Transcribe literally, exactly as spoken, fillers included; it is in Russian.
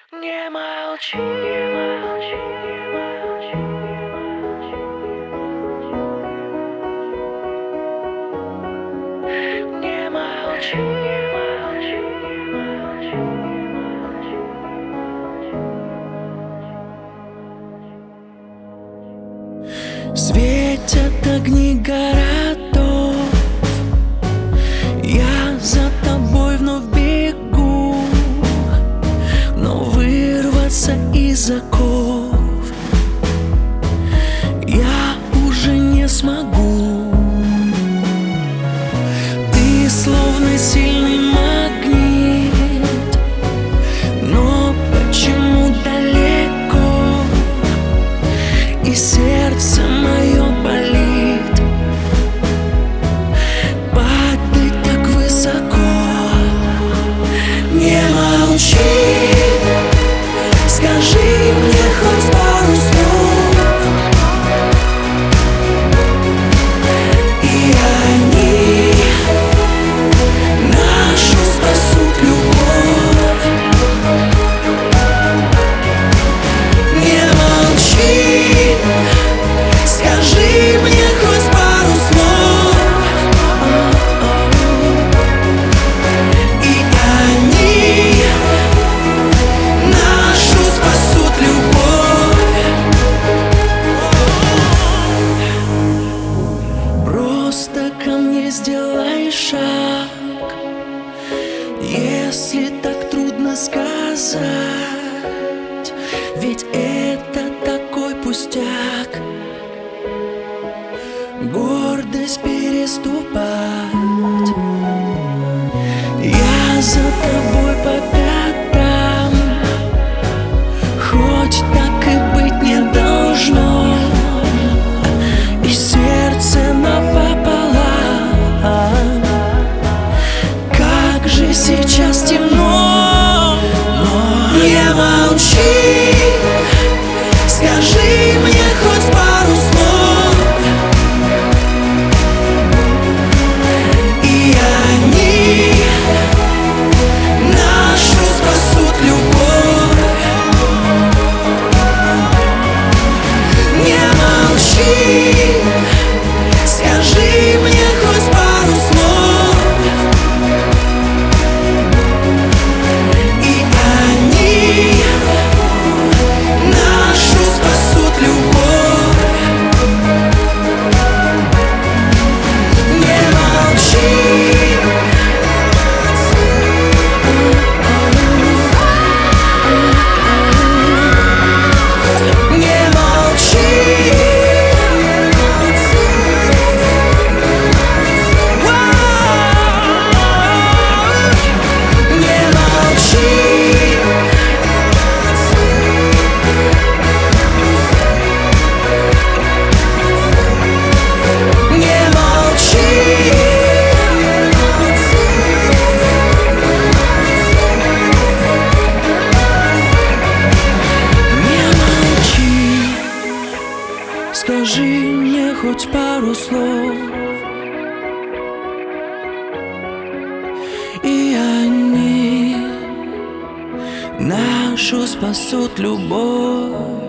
Не молчи, не молчи, не молчи, не молчи, не молчи, не молчи. Светят огни городов, я за тобой вновь бегу, но вырваться из оков я уже не смогу. Ты словно сильный магнит, но почему далеко, и сердце мое болит. Падай так высоко. Не молчи, скажи мне хоть пару слов, и они нашу спасут любовь. Не молчи, скажи мне хоть пару слов, и они нашу спасут любовь. Просто ко мне сделай шаг, если так трудно сказать, ведь это такой пустяк. Гордость переступать, я за тобой по пятам, хоть так и быть не должно, и сердце напополам. Как же сейчас темно, но не молчи, скажи мне хоть пару слов, и они нашу спасут любовь. Не молчи, скажи мне хоть пару слов, и они нашу спасут любовь. Не молчи, не молчи. Скажи мне хоть пару слов, и они нашу спасут любовь.